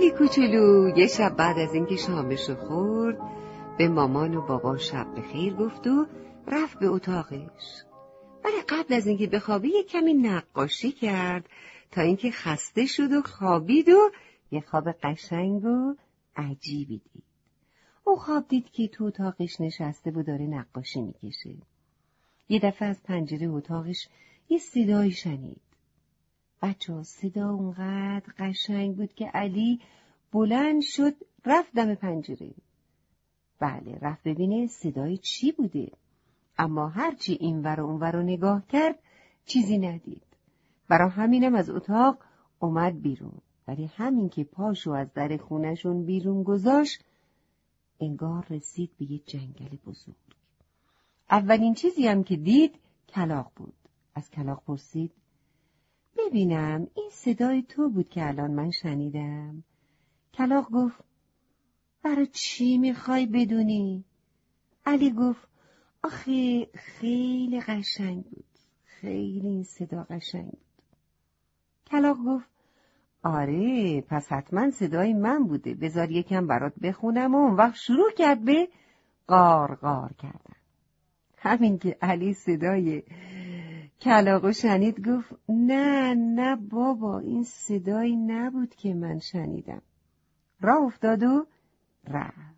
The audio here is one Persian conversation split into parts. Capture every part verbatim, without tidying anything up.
علی کوچولو یه شب بعد از اینکه شامشو خورد به مامان و بابا شب بخیر گفت و رفت به اتاقش. ولی قبل از اینکه بخوابه یه کمی نقاشی کرد تا اینکه خسته شد و خوابید و یه خواب قشنگ و عجیبی دید. اون خواب دید که تو اتاقش نشسته و داره نقاشی میکشه. یه دفعه از پنجره اتاقش یه صدایی شنید. بچه ها صدا اونقدر قشنگ بود که علی بلند شد رفت دم پنجره. بله رفت ببینه صدای چی بوده. اما هرچی این ور و اون ور رو نگاه کرد چیزی ندید. برای همینم از اتاق اومد بیرون. ولی همین که پاشو از در خونشون بیرون گذاشت انگار رسید به یه جنگل بزرگ. اولین چیزی هم که دید کلاغ بود. از کلاغ پرسید ببینم این صدای تو بود که الان من شنیدم. کلاغ گفت برای چی میخوای بدونی؟ علی گفت آخه خیلی قشنگ بود. خیلی این صدا قشنگ بود. کلاغ گفت آره پس حتما صدای من بوده. بذار یکم برات بخونم و اون وقت شروع کرد به قار قار کردن. همین که علی صدای کلاغو شنید گفت نه نه بابا این صدایی نبود که من شنیدم. راه افتاد و رفت.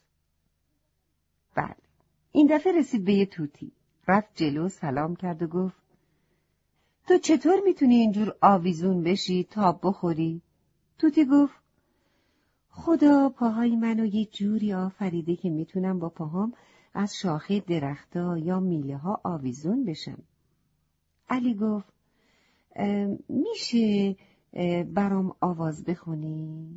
بله این دفعه رسید به یه توتی. رفت جلو سلام کرد و گفت تو چطور میتونی اینجور آویزون بشی تا بخوری؟ توتی گفت خدا پاهای منو یه جوری آفریده که میتونم با پاهام از شاخه درختا یا میله ها آویزون بشم. علی گفت میشه برام آواز بخونی؟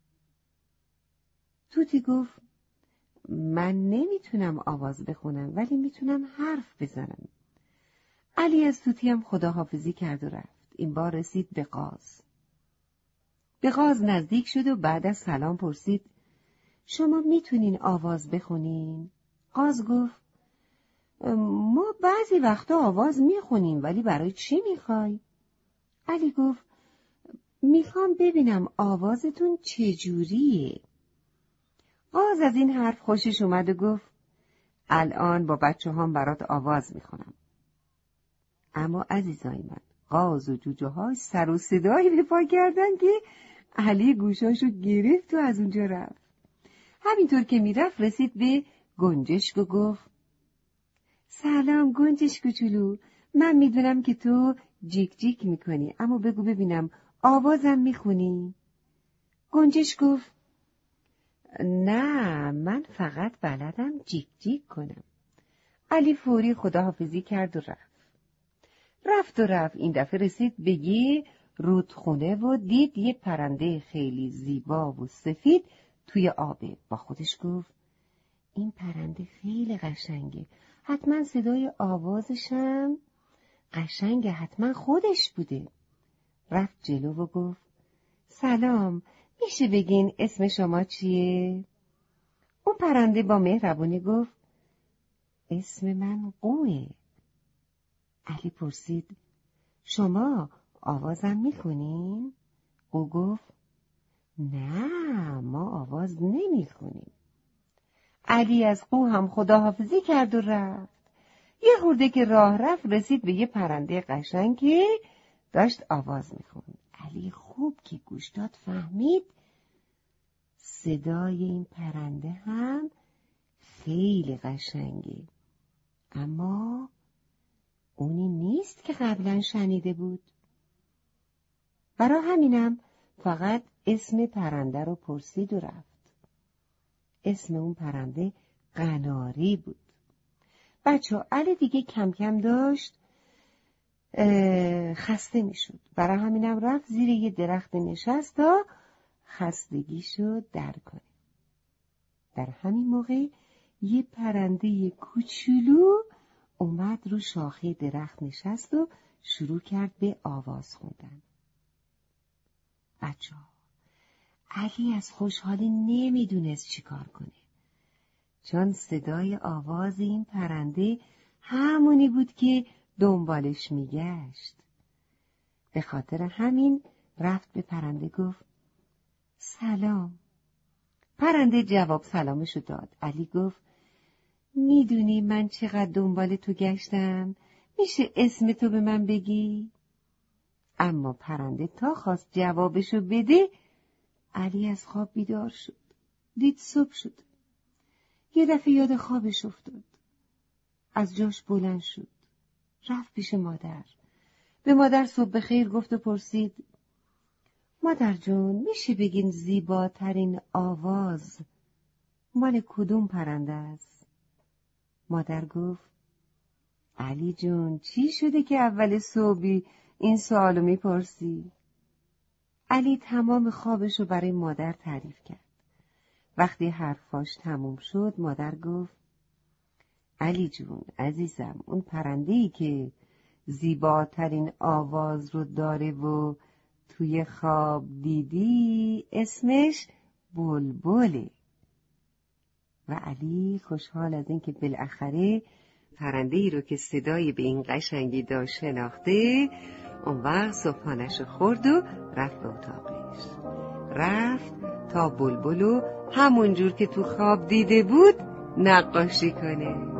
توتی گفت من نمیتونم آواز بخونم ولی میتونم حرف بزنم. علی از توتی هم خداحافظی کرد و رفت. این بار رسید به قاز. به قاز نزدیک شد و بعد از سلام پرسید شما میتونین آواز بخونین؟ قاز گفت ما بعضی وقتا آواز میخونیم ولی برای چی میخوای؟ علی گفت میخوام ببینم آوازتون چجوریه. قاز از این حرف خوشش اومد و گفت الان با بچه هم برات آواز میخونم. اما عزیزای من قاز و جوجه ها سر و صدایی به پا کردن که علی گوشاشو گرفت و از اونجا رفت. همینطور که میرفت رسید به گنجشک و گفت سلام گنجشک کوچولو، من میدونم که تو جیک جیک میکنی اما بگو ببینم آوازم میخونی؟ گنجشک گفت نه من فقط بلدم جیک جیک کنم. علی فوری خداحافظی کرد و رفت. رفت و رفت این دفعه رسید به یه رودخونه و دید یه پرنده خیلی زیبا و سفید توی آبه. با خودش گفت این پرنده خیلی قشنگه، حتما صدای آوازشم قشنگه، حتما خودش بوده. رفت جلو و گفت سلام، میشه بگین اسم شما چیه؟ اون پرنده با مهربونی گفت اسم من قوه. علی پرسید شما آوازم میخونین؟ او گفت نه ما آواز نمیخونیم. علی از قو هم خداحافظی کرد و رفت. یه خورده که راه رفت رسید به یه پرنده قشنگ که داشت آواز میخوند. علی خوب که گوش داد فهمید صدای این پرنده هم خیلی قشنگه، اما اونی نیست که قبلا شنیده بود. برای همینم فقط اسم پرنده رو پرسید و رفت. اسم اون پرنده قناری بود. بچه علی دیگه کم کم داشت خسته می شد. برای همینم رفت زیر یه درخت نشست تا خستگیشو در کنه. در همین موقع یه پرنده کوچولو اومد رو شاخه درخت نشست و شروع کرد به آواز خوندن. بچه ها علی از خوشحالی نمیدونست چی کار کنه، چون صدای آواز این پرنده همونی بود که دنبالش میگشت. به خاطر همین رفت به پرنده گفت سلام. پرنده جواب سلامشو داد. علی گفت میدونی من چقدر دنبال تو گشتم؟ میشه اسم تو به من بگی؟ اما پرنده تا خواست جوابشو بده، علی از خواب بیدار شد. دید صبح شد. یه دفعه یاد خوابش افتاد. از جاش بلند شد. رفت پیش مادر. به مادر صبح بخیر گفت و پرسید مادر جون میشه بگین زیباترین آواز مال کدوم پرنده است؟ مادر گفت علی جون چی شده که اول صبحی این سوالو میپرسی؟ علی تمام خوابشو برای مادر تعریف کرد. وقتی حرفاش تموم شد مادر گفت علی جون عزیزم، اون پرنده‌ای که زیباترین آواز رو داره و توی خواب دیدی اسمش بلبله. و علی خوشحال از اینکه بالاخره پرنده‌ای رو که صدای به این قشنگی داشت شناخته، اون وقت صبحانه‌شو خورد و رفت به اتاقش. رفت تا بلبلو همون جور که تو خواب دیده بود نقاشی کنه.